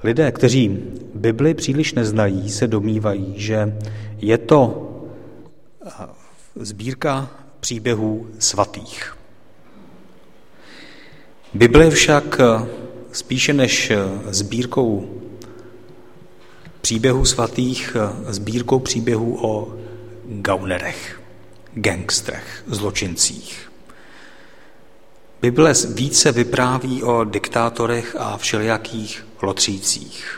Lidé, kteří Bibli příliš neznají, se domnívají, že je to sbírka příběhů svatých. Bible však spíše než sbírkou příběhů svatých, sbírkou příběhů o gaunerech, gangstrech, zločincích. Bible více vypráví o diktátorech a všelijakých lotřících.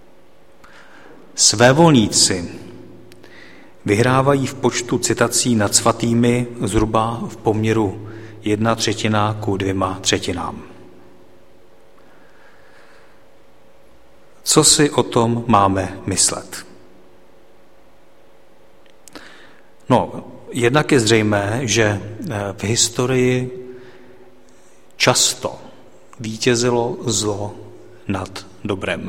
Svévolníci vyhrávají v počtu citací nad svatými zhruba v poměru 1/3 ku 2/3. Co si o tom máme myslet? No, jednak je zřejmé, že v historii často vítězilo zlo nad dobrem.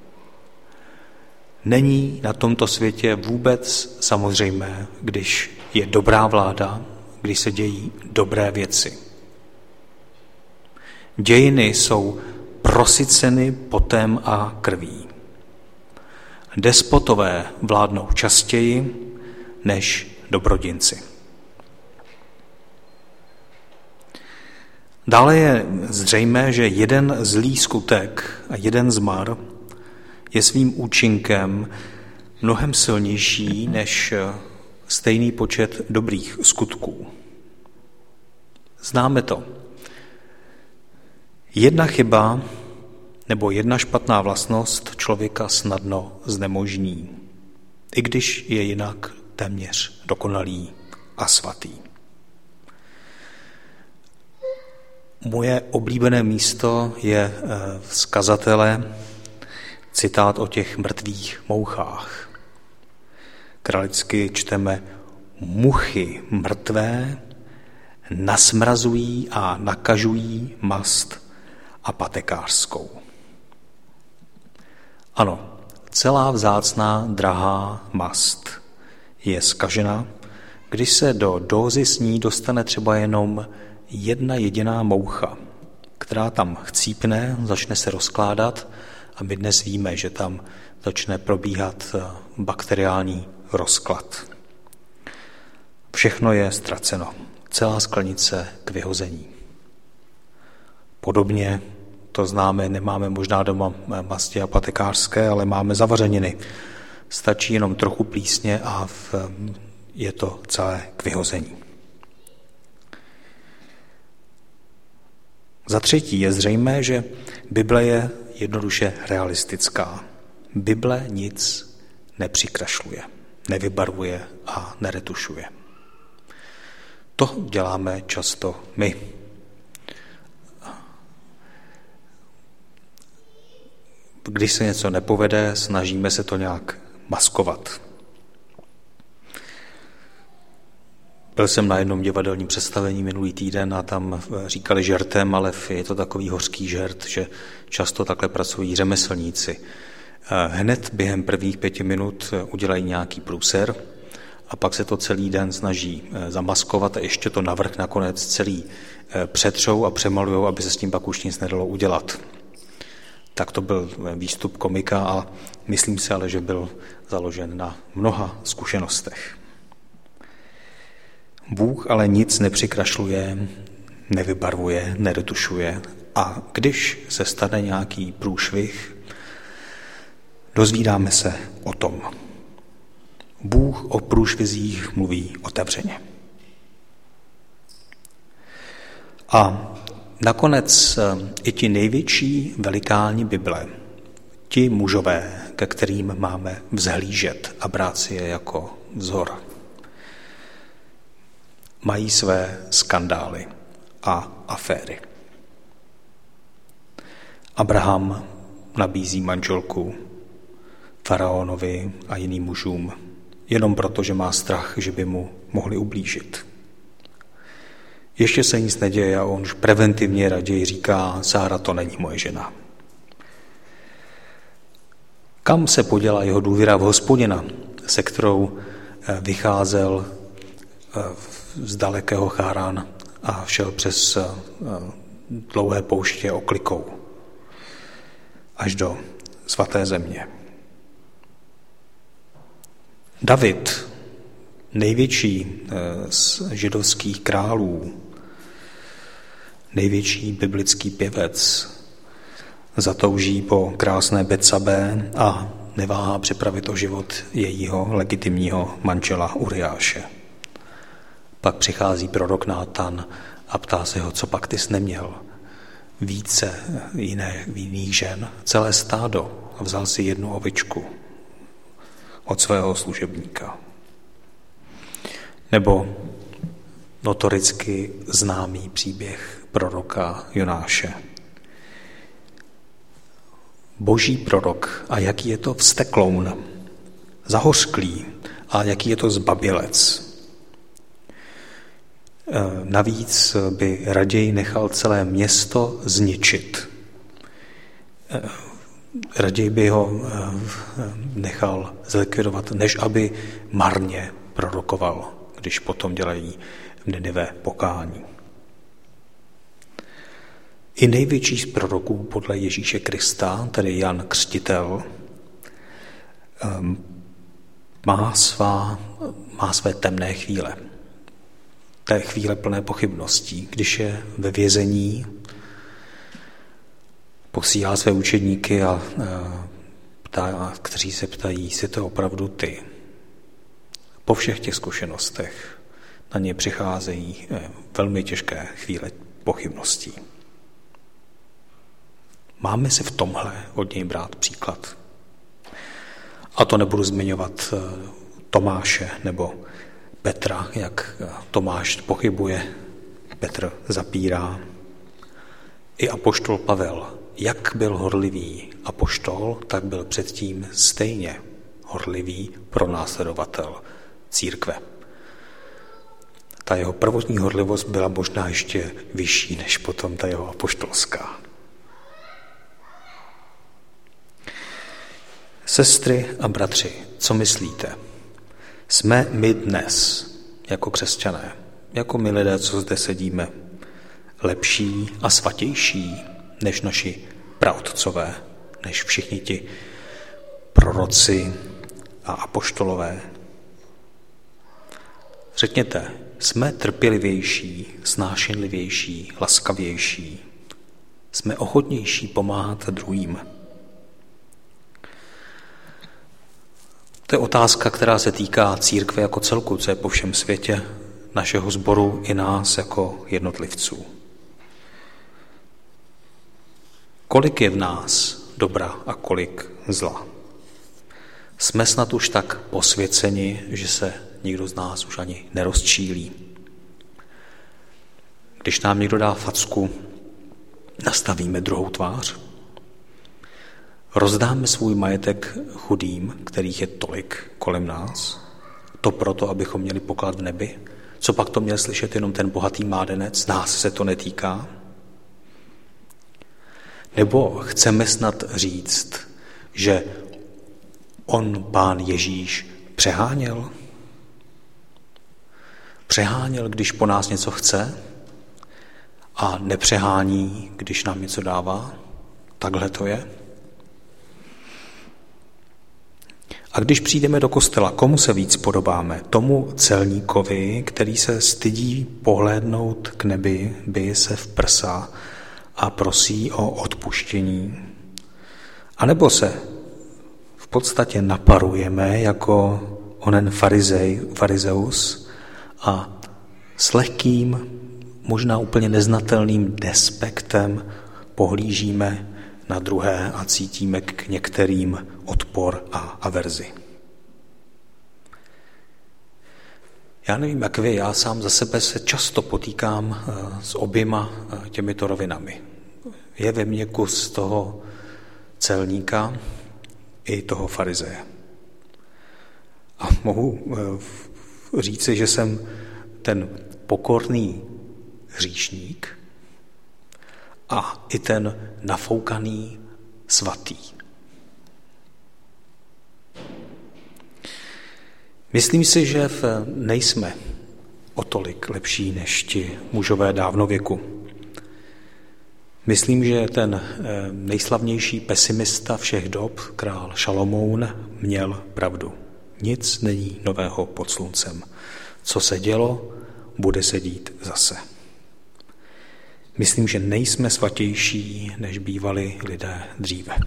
Není na tomto světě vůbec samozřejmé, když je dobrá vláda, když se dějí dobré věci. Dějiny jsou prosyceny potem a krví. Despotové vládnou častěji než dobrodinci. Dále je zřejmé, že jeden zlý skutek a jeden zmar je svým účinkem mnohem silnější než stejný počet dobrých skutků. Známe to. Jedna chyba nebo jedna špatná vlastnost člověka snadno znemožní, i když je jinak téměř dokonalý a svatý. Moje oblíbené místo je z Kazatele citát o těch mrtvých mouchách. Kralicky čteme: muchy mrtvé nasmrazují a nakažují mast a patekářskou. Ano, celá vzácná drahá mast je zkažena, když se do dózy s ní dostane třeba jenom jedna jediná moucha, která tam chcípne, začne se rozkládat a my dnes víme, že tam začne probíhat bakteriální rozklad. Všechno je ztraceno, celá sklenice k vyhození. Podobně to známe, nemáme možná doma masti apotekářské, ale máme zavařeniny. Stačí jenom trochu plísně a je to celé k vyhození. Za třetí je zřejmé, že Bible je jednoduše realistická. Bible nic nepřikrašluje, nevybarvuje a neretušuje. To děláme často my. Když se něco nepovede, snažíme se to nějak maskovat. Byl jsem na jednom divadelním představení minulý týden a tam říkali žertem, ale je to takový hořký žert, že často takhle pracují řemeslníci. Hned během prvních 5 minut udělají nějaký průser a pak se to celý den snaží zamaskovat a ještě to navrch nakonec celý přetřou a přemalujou, aby se s tím pak už nic nedalo udělat. Tak to byl výstup komika a myslím si ale, že byl založen na mnoha zkušenostech. Bůh ale nic nepřikrašluje, nevybarvuje, neretušuje a když se stane nějaký průšvih, dozvídáme se o tom. Bůh o průšvizích mluví otevřeně. A nakonec i ti největší velikáni Bible, ti mužové, ke kterým máme vzhlížet a brát si je jako vzor, mají své skandály a aféry. Abraham nabízí manželku faraonovi a jiným mužům jenom proto, že má strach, že by mu mohli ublížit. Ještě se nic neděje a on už preventivně raději říká: Sára, to není moje žena. Kam se poděla jeho důvěra v Hospodina, se kterou vycházel z dalekého Chárán a šel přes dlouhé pouště oklikou až do svaté země. David, největší z židovských králů, největší biblický pěvec, zatouží po krásné Betsabé a neváhá připravit o život jejího legitimního manžela Uriáše. Pak přichází prorok Nátan a ptá se ho, co pak ty jsi neměl více jiných žen, celé stádo, a vzal si jednu ovičku od svého služebníka. Nebo notoricky známý příběh proroka Jonáše. Boží prorok, a jaký je to vztekloun, zahořklý, a jaký je to zbabělec. Navíc by raději nechal celé město zničit. Raději by ho nechal zlikvidovat, než aby marně prorokoval, když potom dělají v Ninive pokání. I největší z proroků podle Ježíše Krista, tedy Jan Křtitel, má své temné chvíle. Té chvíle plné pochybností, když je ve vězení, posílá své učedníky kteří se ptají, jestli to opravdu ty. Po všech těch zkušenostech na ně přicházejí velmi těžké chvíle pochybností. Máme si v tomhle od něj brát příklad. A to nebudu zmiňovat Tomáše nebo Petra, jak Tomáš pochybuje, Petr zapírá. I apoštol Pavel, jak byl horlivý apoštol, tak byl předtím stejně horlivý pronásledovatel církve. Ta jeho prvotní horlivost byla možná ještě vyšší než potom ta jeho apoštolská. Sestry a bratři, co myslíte? Jsme my dnes, jako křesťané, jako my lidé, co zde sedíme, lepší a svatější než naši praotcové, než všichni ti proroci a apoštolové? Řekněte, jsme trpělivější, snášenlivější, laskavější, jsme ochotnější pomáhat druhým. To je otázka, která se týká církve jako celku, co je po všem světě, našeho sboru i nás jako jednotlivců. Kolik je v nás dobra a kolik zla? Jsme snad už tak posvěceni, že se nikdo z nás už ani nerozčílí. Když nám někdo dá facku, nastavíme druhou tvář. Rozdáme svůj majetek chudým, kterých je tolik kolem nás, to proto, abychom měli poklad v nebi. Co pak to měl slyšet jenom ten bohatý mládenec? Nás se to netýká. Nebo chceme snad říct, že on, Pán Ježíš, přeháněl? Přeháněl, když po nás něco chce a nepřehání, když nám něco dává? Takhle to je? A když přijdeme do kostela, komu se víc podobáme? Tomu celníkovi, který se stydí pohlédnout k nebi, bije se v prsa a prosí o odpuštění? A nebo se v podstatě naparujeme jako onen farizeus a s lehkým, možná úplně neznatelným despektem pohlížíme na druhé a cítíme k některým odpor a averzi. Já nevím, jak vy, já sám za sebe se často potýkám s oběma těmito rovinami. Je ve mně kus toho celníka i toho farizeje. A mohu říci, že jsem ten pokorný hříšník a i ten nafoukaný svatý. Myslím si, že nejsme o tolik lepší než ti mužové dávnověku. Myslím, že ten nejslavnější pesimista všech dob, král Šalomoun, měl pravdu. Nic není nového pod sluncem. Co se dělo, bude se dít zase. Myslím, že nejsme svatější, než bývali lidé dříve.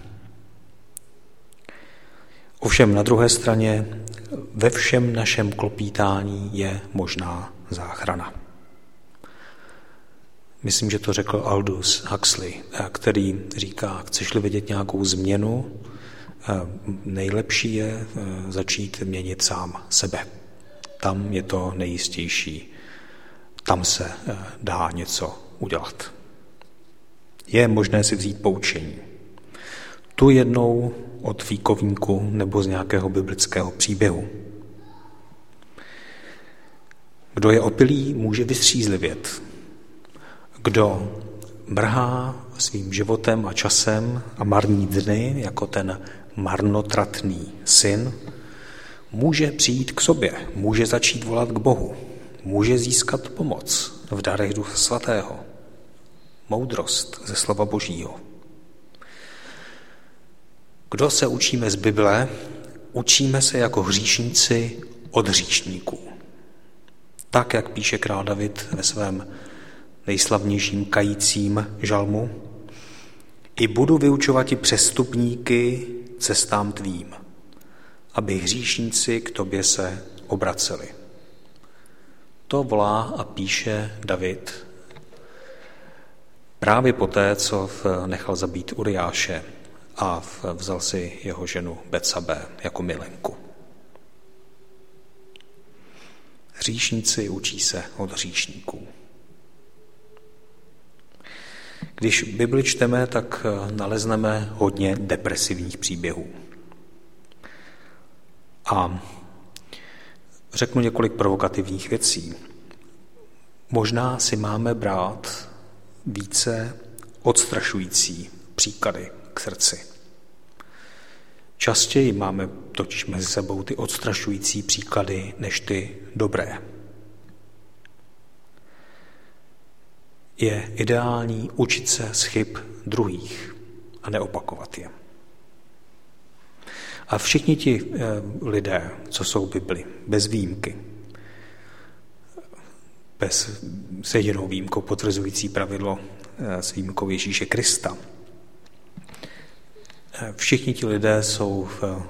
Ovšem na druhé straně ve všem našem klopítání je možná záchrana. Myslím, že to řekl Aldous Huxley, který říká, chceš-li vidět nějakou změnu, nejlepší je začít měnit sám sebe. Tam je to nejistější. Tam se dá něco udělat. Je možné si vzít poučení. Tu jednou od fíkovníku nebo z nějakého biblického příběhu. Kdo je opilý, může vystřízlivět. Kdo mrhá svým životem a časem a marní dny, jako ten marnotratný syn, může přijít k sobě, může začít volat k Bohu, může získat pomoc v darech Ducha Svatého, moudrost ze slova Božího. Kdo se učíme z Bible, učíme se jako hříšníci od hříšníků. Tak, jak píše král David ve svém nejslavnějším kajícím žalmu, i budu vyučovat i přestupníky cestám tvým, aby hříšníci k tobě se obraceli. To volá a píše David právě poté, co nechal zabít Uriáše a vzal si jeho ženu Betsabe jako milenku. Hříšníci učí se od hříšníků. Když Bibli čteme, tak nalezneme hodně depresivních příběhů. A řeknu několik provokativních věcí. Možná si máme brát více odstrašující příklady k srdci. Častěji máme totiž mezi sebou ty odstrašující příklady než ty dobré. Je ideální učit se z chyb druhých a neopakovat je. A všichni ti lidé, co jsou v Bibli, bez výjimky, s jedinou výjimkou potvrzující pravidlo s výjimkou Ježíše Krista, všichni ti lidé jsou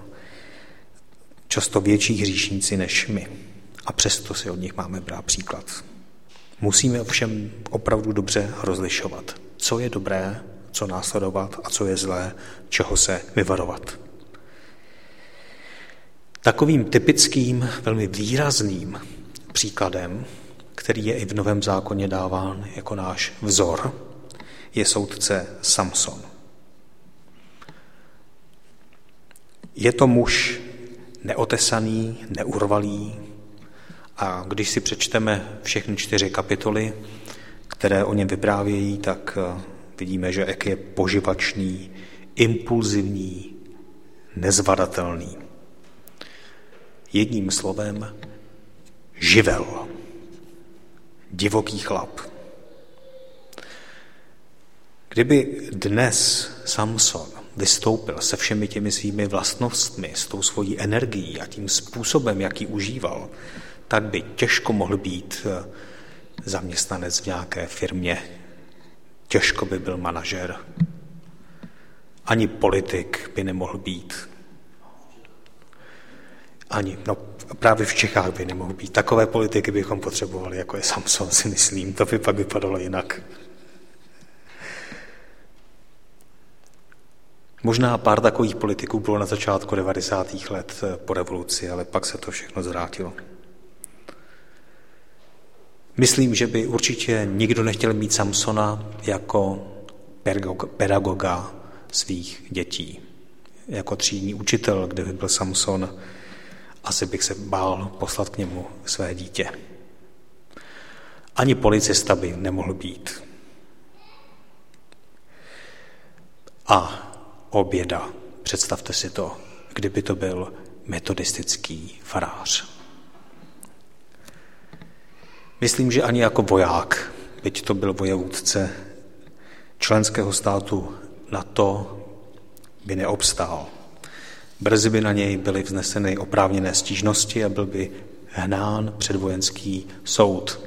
často větší hříšníci než my. A přesto si od nich máme brát příklad. Musíme ovšem opravdu dobře rozlišovat, co je dobré, co následovat a co je zlé, čeho se vyvarovat. Takovým typickým, velmi výrazným příkladem, který je i v Novém zákoně dáván jako náš vzor, je soudce Samson. Je to muž neotesaný, neurvalý, a když si přečteme všechny 4 kapitoly, které o něm vyprávějí, tak vidíme, že jak je poživačný, impulzivní, nezvadatelný. Jedním slovem živel, divoký chlap. Kdyby dnes Samson vystoupil se všemi těmi svými vlastnostmi, s tou svojí energií a tím způsobem, jak ji užíval, tak by těžko mohl být zaměstnanec v nějaké firmě. Těžko by byl manažer. Ani politik by nemohl být. Právě v Čechách by nemohl být. Takové politiky bychom potřebovali, jako je Samson, si myslím. To by pak vypadalo jinak. Možná pár takových politiků bylo na začátku 90. let po revoluci, ale pak se to všechno zvrátilo. Myslím, že by určitě nikdo nechtěl mít Samsona jako pedagoga svých dětí. Jako třídní učitel, kdyby byl Samson, asi bych se bál poslat k němu své dítě. Ani policista by nemohl být. A oběda, představte si to, kdyby to byl metodistický farář. Myslím, že ani jako voják, byť to byl vojevůdce, členského státu NATO by neobstál. Brzy by na něj byly vzneseny oprávněné stížnosti a byl by hnán před vojenský soud.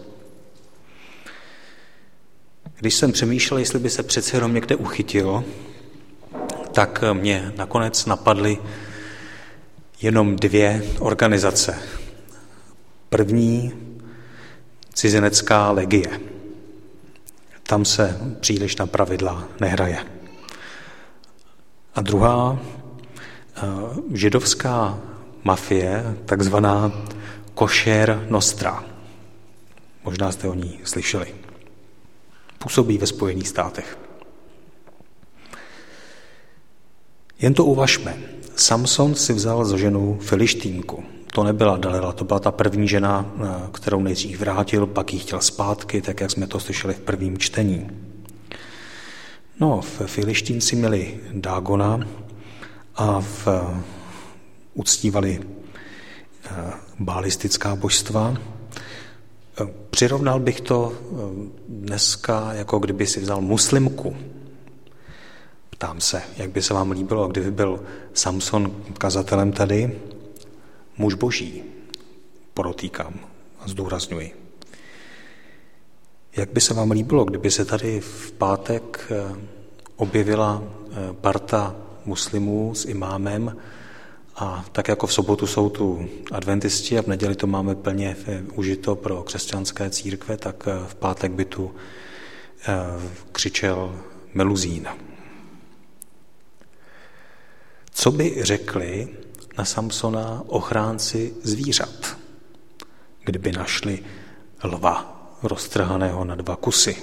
Když jsem přemýšlel, jestli by se přece jenom někde uchytil, tak mě nakonec napadly jenom 2 organizace. První, cizinecká legie. Tam se příliš na pravidla nehraje. A druhá, židovská mafie, takzvaná Kosher Nostra. Možná jste o ní slyšeli. Působí ve Spojených státech. Jen to uvažme. Samson si vzal za ženu Filištínku. To nebyla Dalila, to byla ta první žena, kterou nejdřív vrátil, pak ji chtěl zpátky, tak jak jsme to slyšeli v prvním čtení. No, v Filištínci měli Dágona a uctívali bálistická božstva. Přirovnal bych to dneska, jako kdyby si vzal muslimku. Ptám se, jak by se vám líbilo, kdyby byl Samson kazatelem tady, muž boží, podotýkám a zdůrazňuji. Jak by se vám líbilo, kdyby se tady v pátek objevila parta muslimů s imámem a tak jako v sobotu jsou tu adventisti a v neděli to máme plně užito pro křesťanské církve, tak v pátek by tu křičel meluzín. Co by řekli na Samsona ochránci zvířat, kdyby našli lva roztrhaného na 2 kusy?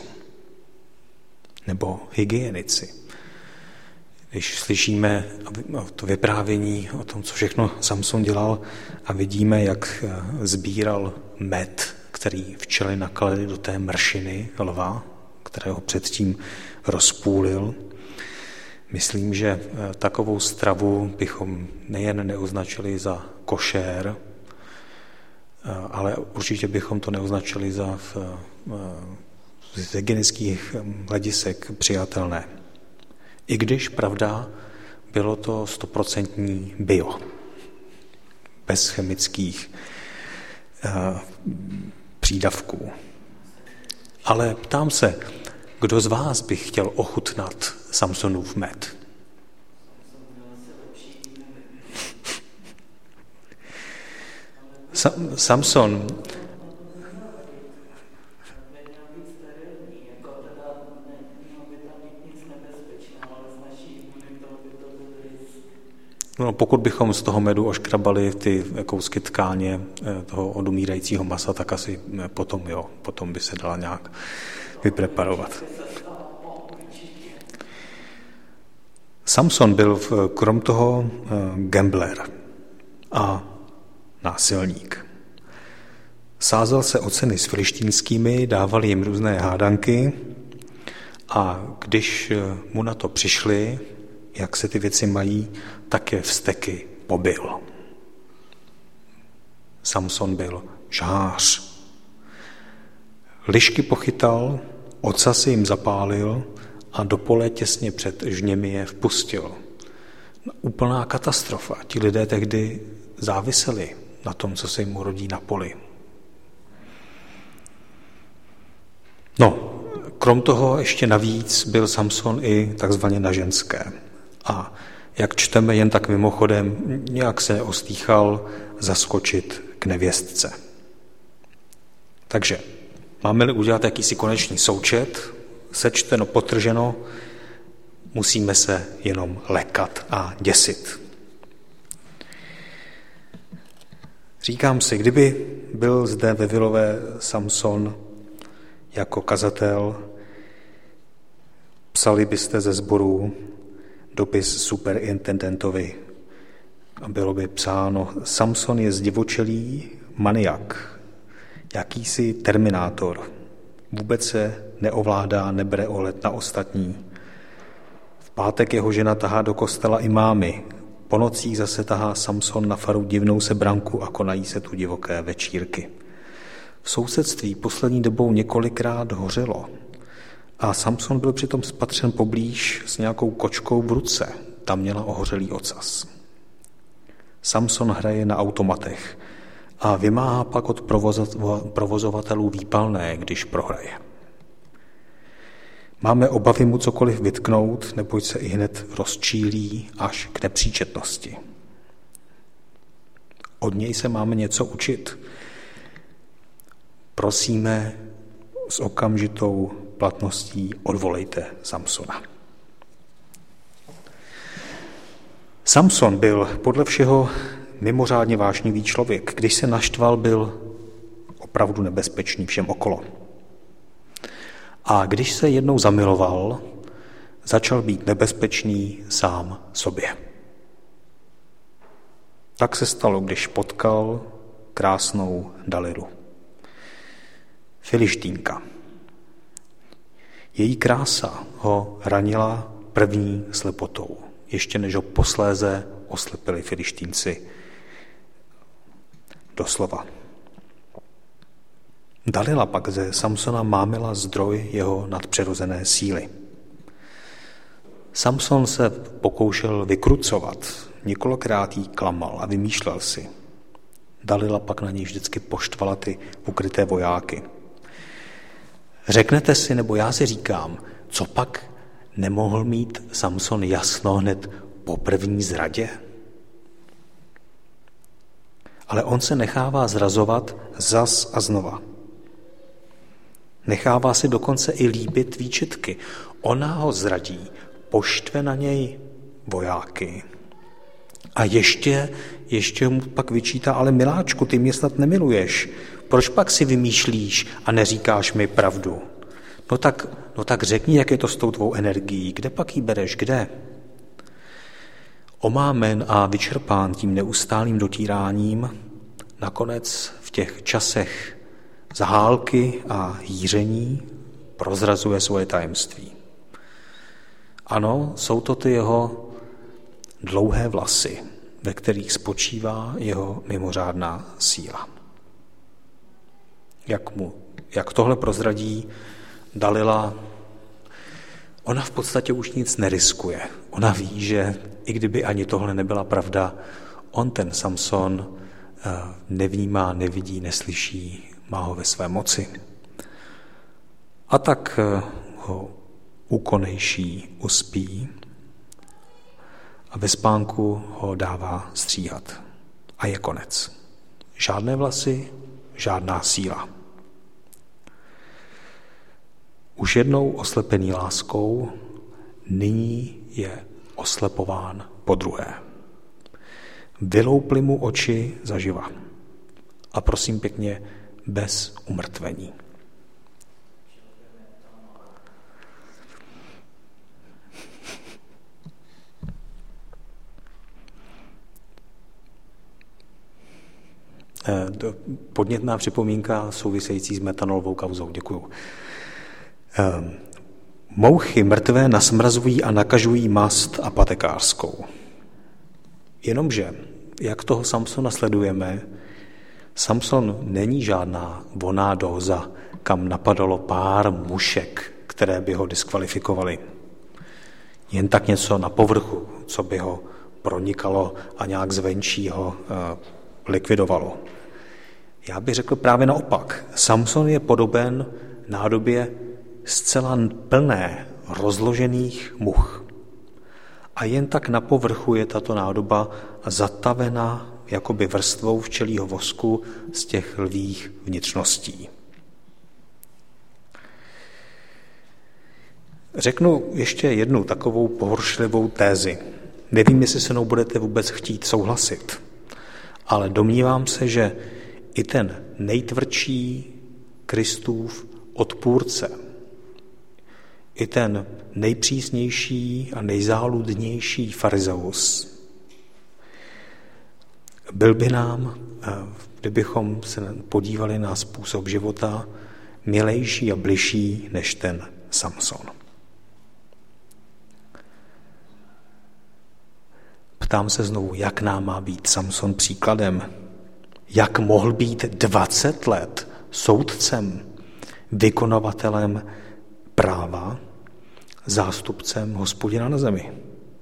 Nebo hygienici. Když slyšíme to vyprávění o tom, co všechno Samson dělal a vidíme, jak sbíral med, který včely naklali do té mršiny lva, kterého předtím rozpůlil, myslím, že takovou stravu bychom nejen neoznačili za košer, ale určitě bychom to neoznačili za z hygienických hledisek přijatelné. I když, pravda, bylo to 100% bio, bez chemických přídavků. Ale ptám se, kdo z vás by chtěl ochutnat Samsonův med? Samson no, pokud bychom z toho medu oškrabali ty kousky tkáně toho odumírajícího masa, tak asi potom by se dala nějak vypreparovat. Samson byl krom toho gambler a násilník. Sázel se o ceny s filištínskými, dával jim různé hádanky a když mu na to přišli, jak se ty věci mají, tak je vzteky pobil. Samson byl žhář. Lišky pochytal, ocasy jim zapálil a do pole těsně před žněmi je vpustil. Úplná katastrofa. Ti lidé tehdy záviseli na tom, co se jim urodí na poli. No, krom toho ještě navíc byl Samson i takzvaně na ženské. A jak čteme jen tak mimochodem, nějak se ostýchal zaskočit k nevěstce. Takže máme-li udělat jakýsi konečný součet, sečteno, potrženo, musíme se jenom lekat a děsit. Říkám si, kdyby byl zde ve Vilové Samson jako kazatel, psali byste ze sboru dopis superintendentovi a bylo by psáno: Samson je zdivočelý maniak, jakýsi terminátor, vůbec se neovládá, nebere ohled na ostatní. V pátek jeho žena tahá do kostela imámy, po nocích zase tahá Samson na faru divnou sebranku a konají se tu divoké večírky. V sousedství poslední dobou několikrát hořelo A Samson byl přitom spatřen poblíž s nějakou kočkou v ruce. Tam měla ohořelý ocas. Samson hraje na automatech a vymáhá pak od provozovatelů výpalné, když prohraje. Máme obavy mu cokoliv vytknout, neboť se ihned rozčílí až k nepříčetnosti. Od něj se máme něco učit. Prosíme s okamžitou platností odvolejte Samsona. Samson byl podle všeho mimořádně vášnivý člověk. Když se naštval, byl opravdu nebezpečný všem okolo. A když se jednou zamiloval, začal být nebezpečný sám sobě. Tak se stalo, když potkal krásnou Dalilu. Filištínka. Její krása ho ranila první slepotou, ještě než ho posléze oslepili Filištínci doslova. Dalila pak ze Samsona mámila zdroj jeho nadpřirozené síly. Samson se pokoušel vykrucovat, několikrát jí klamal a vymýšlel si. Dalila pak na něj vždycky poštvala ty ukryté vojáky. Řeknete si, nebo já si říkám, co pak nemohl mít Samson jasno hned po první zradě? Ale on se nechává zrazovat zas a znova. Nechává si dokonce i líbit výčitky. Ona ho zradí, poštve na něj vojáky. A ještě mu pak vyčítá, ale miláčku, ty mě snad nemiluješ. Proč pak si vymýšlíš a neříkáš mi pravdu? No tak řekni, jak je to s tou tvou energií, kde pak jí bereš, kde? Omámen a vyčerpán tím neustálým dotíráním, nakonec v těch časech zahálky a hýření prozrazuje svoje tajemství. Ano, jsou to ty jeho dlouhé vlasy, ve kterých spočívá jeho mimořádná síla. Jak tohle prozradí Dalila, ona v podstatě už nic neriskuje. Ona ví, že i kdyby ani tohle nebyla pravda, on ten Samson nevnímá, nevidí, neslyší, má ho ve své moci. A tak ho úkonejší uspí a ve spánku ho dává stříhat. A je konec. Žádné vlasy, žádná síla. Už jednou oslepený láskou, nyní je oslepován podruhé. Vyloupli mu oči zaživa. A prosím pěkně, bez umrtvení. Podnětná připomínka související s metanolovou kauzou. Děkuju. Mouchy mrtvé nasmrazují a nakažují mast a patekářskou. Jenomže, jak toho Samsona sledujeme, Samson není žádná vonná dóza, kam napadalo pár mušek, které by ho diskvalifikovaly. Jen tak něco na povrchu, co by ho pronikalo a nějak zvenčí ho likvidovalo. Já bych řekl právě naopak. Samson je podoben nádobě zcela plné rozložených much. A jen tak na povrchu je tato nádoba zatavena jakoby vrstvou včelího vosku z těch lvích vnitřností. Řeknu ještě jednu takovou pohoršlivou tézi. Nevím, jestli se mnou budete vůbec chtít souhlasit, ale domnívám se, že i ten nejtvrdší Kristův odpůrce, i ten nejpřísnější a nejzáludnější farizeus byl by nám, kdybychom se podívali na způsob života, milejší a bližší než ten Samson. Ptám se znovu, jak nám má být Samson příkladem? Jak mohl být 20 let soudcem, vykonavatelem práva zástupcem Hospodina na zemi.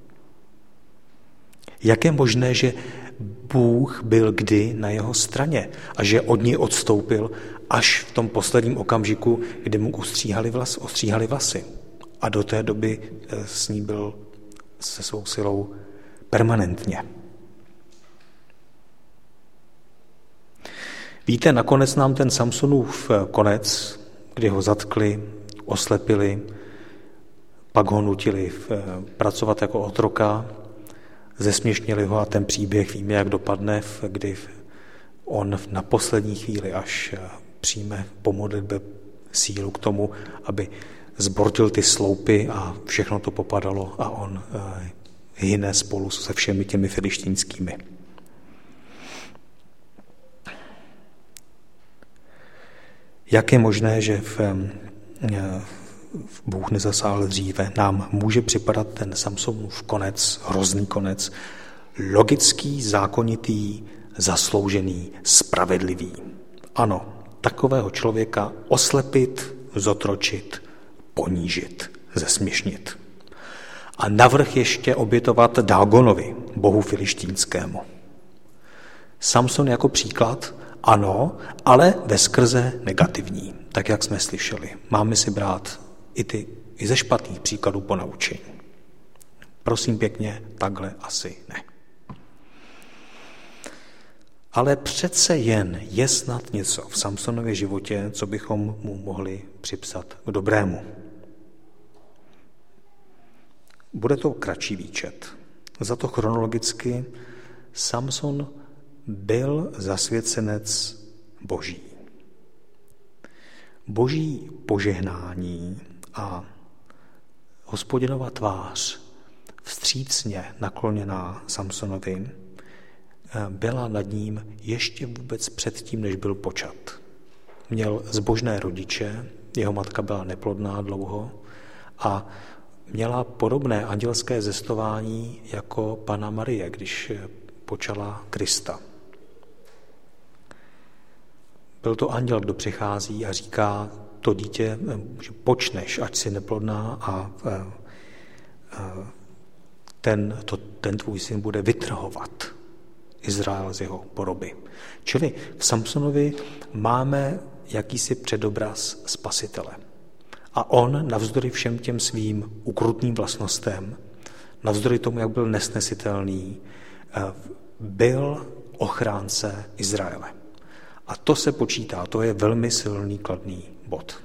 Jak je možné, že Bůh byl kdy na jeho straně a že od něj odstoupil až v tom posledním okamžiku, kdy mu ostříhali vlasy. A do té doby s ní byl se svou silou permanentně. Víte, nakonec nám ten Samsonův konec, kdy ho zatkli, oslepili, pak ho nutili pracovat jako otroka, zesměšnili ho a ten příběh víme, jak dopadne, kdy on na poslední chvíli až přijme po modlitbě sílu k tomu, aby zbortil ty sloupy a všechno to popadalo a on hyne spolu se všemi těmi filištínskými. Jak je možné, že Bůh nezasáhl dříve? Nám může připadat ten Samsonův konec, hrozný konec, logický, zákonitý, zasloužený, spravedlivý. Ano, takového člověka oslepit, zotročit, ponížit, zesměšnit. A navrch ještě obětovat Dágonovi, bohu filištínskému. Samson jako příklad, ano, ale veskrze negativní, tak jak jsme slyšeli. Máme si brát i ze špatných příkladů ponaučení. Prosím pěkně, takhle asi ne. Ale přece jen je snad něco v Samsonově životě, co bychom mu mohli připsat k dobrému. Bude to kratší výčet. Za to chronologicky Samson byl zasvěcenec Boží. Boží požehnání a Hospodinova tvář vstřícně nakloněná Samsonovi byla nad ním ještě vůbec předtím, než byl počat. Měl zbožné rodiče, jeho matka byla neplodná dlouho a měla podobné andělské zestování jako Panna Marie, když počala Krista. Byl to anděl, kdo přichází a říká, to dítě, že počneš, ať jsi neplodná a ten tvůj syn bude vytrhovat Izrael z jeho poroby. Čili v Samsonovi máme jakýsi předobraz spasitele. A on navzdory všem těm svým ukrutným vlastnostem, navzdory tomu, jak byl nesnesitelný, byl ochránce Izraele. A to se počítá, to je velmi silný kladný bod.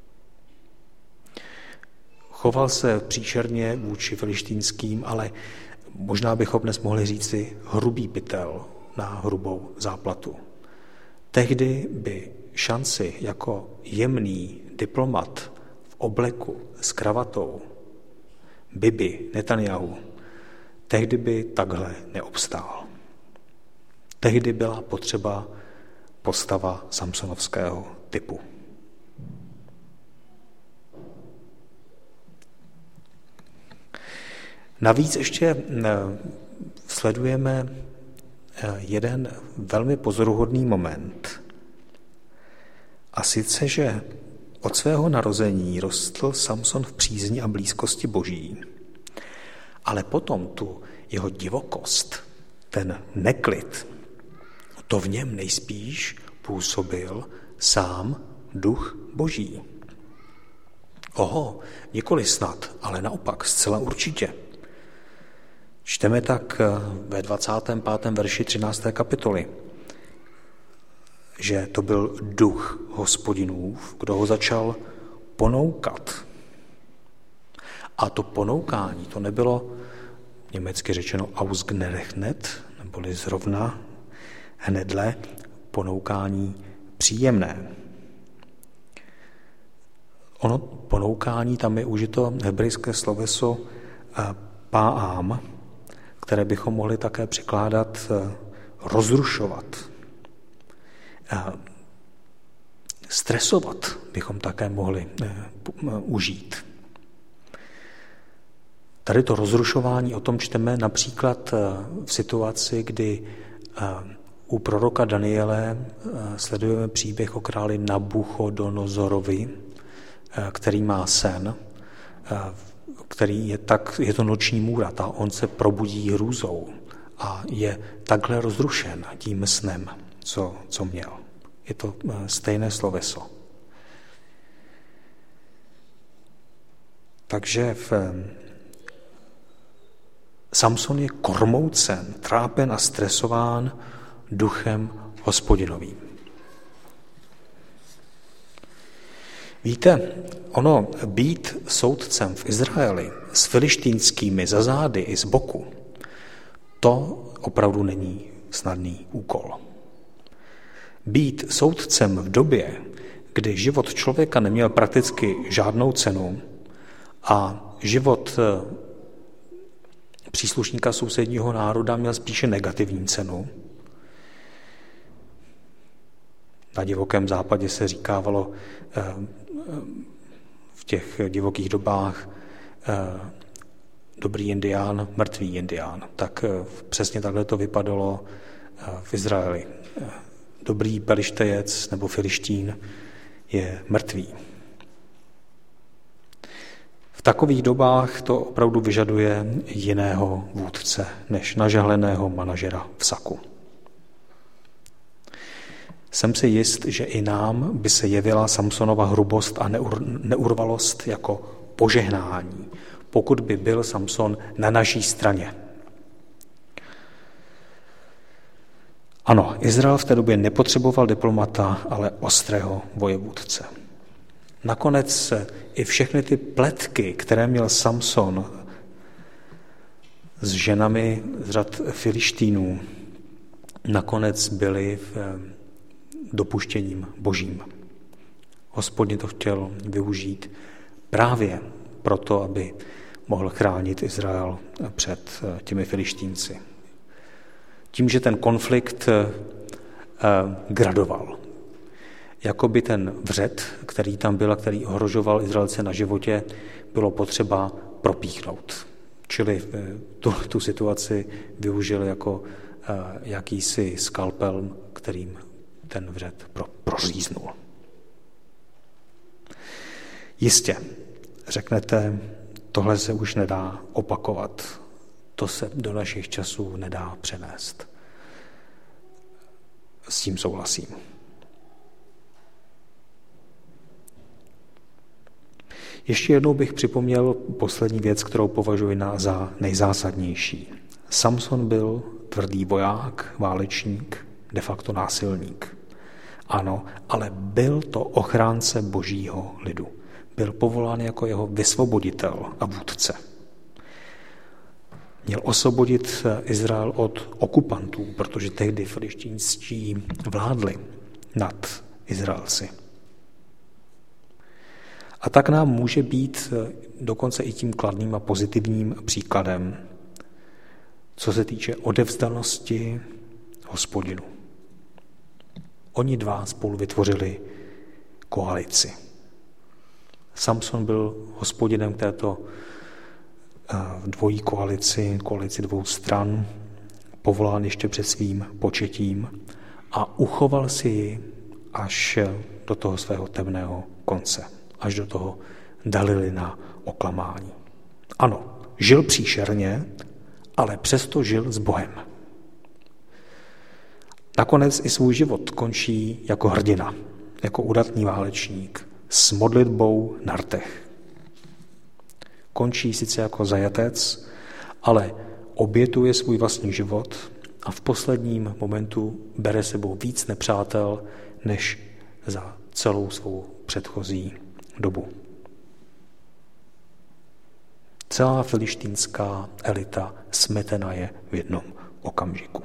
Choval se příšerně vůči filištínským, ale možná bychom dnes mohli říci hrubý pytel na hrubou záplatu. Tehdy by šanci jako jemný diplomat v obleku s kravatou Bibi Netanjahu, tehdy by takhle neobstál. Tehdy byla potřeba postava samsonovského typu. Navíc ještě sledujeme jeden velmi pozoruhodný moment. A sice, že od svého narození rostl Samson v přízni a blízkosti Boží, ale potom tu jeho divokost, ten neklid, to v něm nejspíš působil sám duch Boží. Nikoli snad, ale naopak, zcela určitě. Čteme tak ve 25. verši 13. kapitoly, že to byl duch Hospodinův, kdo ho začal ponoukat. A to ponoukání, to nebylo německy řečeno ausgerechnet, neboli zrovna hnedle ponoukání příjemné. Ono ponoukání, tam je užito hebrejské sloveso páám, které bychom mohli také překládat rozrušovat. Stresovat bychom také mohli užít. Tady to rozrušování, o tom čteme například v situaci, kdy u proroka Daniele sledujeme příběh o králi Nabuchodonozorovi, který má sen, který je to noční můra, a on se probudí hrůzou a je takhle rozrušen tím snem, co měl. Je to stejné sloveso. Takže Samson je kormoucen, trápen a stresován duchem Hospodinovým. Víte, ono být soudcem v Izraeli s filištínskými za zády i z boku, to opravdu není snadný úkol. Být soudcem v době, kdy život člověka neměl prakticky žádnou cenu a život příslušníka sousedního národa měl spíše negativní cenu. Na divokém západě se říkávalo v těch divokých dobách dobrý indián, mrtvý indián. Tak přesně takhle to vypadalo v Izraeli. Dobrý pelištejec nebo filištín je mrtvý. V takových dobách to opravdu vyžaduje jiného vůdce než nažehleného manažera v saku. Jsem si jist, že i nám by se jevila Samsonova hrubost a neurvalost jako požehnání, pokud by byl Samson na naší straně. Ano, Izrael v té době nepotřeboval diplomata, ale ostrého vojevůdce. Nakonec i všechny ty pletky, které měl Samson s ženami z řad Filištínů, nakonec byly dopuštěním božím. Hospodin to chtěl využít právě proto, aby mohl chránit Izrael před těmi Filištínci. Tím, že ten konflikt gradoval. Jakoby ten vřet, který tam byl a který ohrožoval Izraelce na životě, bylo potřeba propíchnout. Čili tu situaci využil jako jakýsi skalpel, kterým ten vřet proříznul. Jistě, řeknete, tohle se už nedá opakovat. To se do našich časů nedá přenést. S tím souhlasím. Ještě jednou bych připomněl poslední věc, kterou považuji za nejzásadnější. Samson byl tvrdý voják, válečník, de facto násilník. Ano, ale byl to ochránce božího lidu. Byl povolán jako jeho vysvoboditel a vůdce. Měl osvobodit Izrael od okupantů, protože tehdy filištínští vládli nad Izraelci. A tak nám může být dokonce i tím kladným a pozitivním příkladem, co se týče odevzdanosti Hospodinu. Oni dva spolu vytvořili koalici. Samson byl hospodinem této dvojí koalici dvou stran, povolán ještě před svým početím a uchoval si ji až do toho svého temného konce, až do toho Dalilina oklamání. Ano, žil příšerně, ale přesto žil s Bohem. Nakonec i svůj život končí jako hrdina, jako udatný válečník, s modlitbou na rtech. Končí sice jako zajatec, ale obětuje svůj vlastní život a v posledním momentu bere sebou víc nepřátel, než za celou svou předchozí dobu. Celá filištínská elita smetena je v jednom okamžiku.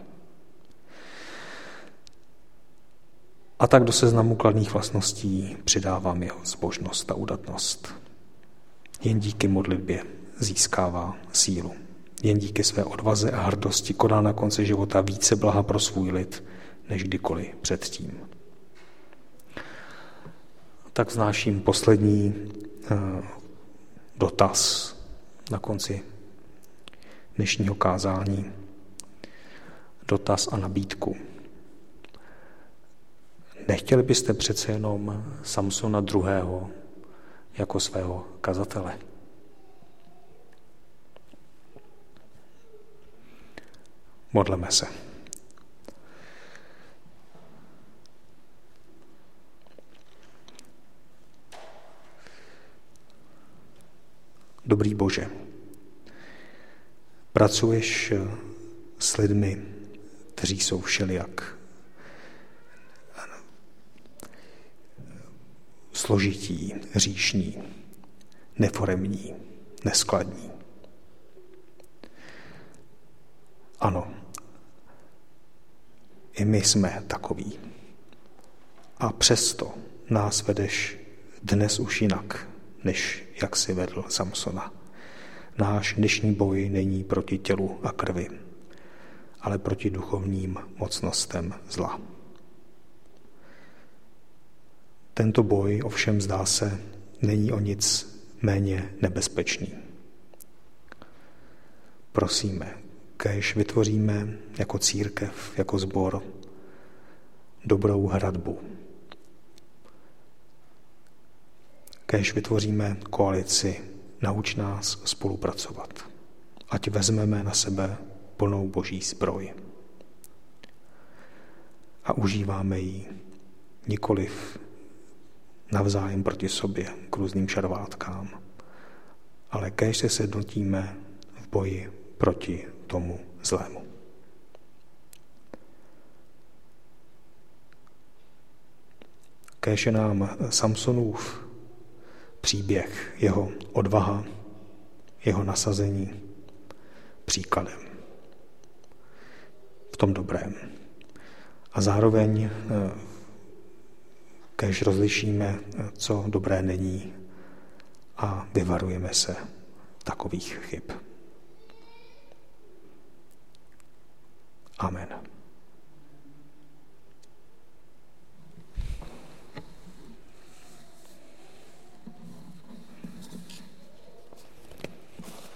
A tak do seznamu kladných vlastností přidávám jeho zbožnost a udatnost. Jen díky modlitbě získává sílu. Jen díky své odvaze a hrdosti koná na konci života více blaha pro svůj lid, než kdykoliv předtím. Tak vznáším poslední dotaz na konci dnešního kázání. Dotaz a nabídku. Nechtěli byste přece jenom Samsona II. jako svého kazatele. Modleme se. Dobrý Bože, pracuješ s lidmi, kteří jsou všelijak složití, hříšní, neforemní, neskladní. Ano, i my jsme takoví. A přesto nás vedeš dnes už jinak, než jak si vedl Samsona. Náš dnešní boj není proti tělu a krvi, ale proti duchovním mocnostem zla. Tento boj ovšem zdá se není o nic méně nebezpečný. Prosíme, kéž vytvoříme jako církev, jako sbor dobrou hradbu. Kéž vytvoříme koalici, nauč nás spolupracovat. Ať vezmeme na sebe plnou boží zbroj. A užíváme ji nikoliv navzájem proti sobě k různým šarvátkám, ale kéž se sjednotíme v boji proti tomu zlému. Kéž je nám Samsonův příběh, jeho odvaha, jeho nasazení příkladem v tom dobrém. A zároveň kéž rozlišíme, co dobré není a vyvarujeme se takových chyb. Amen.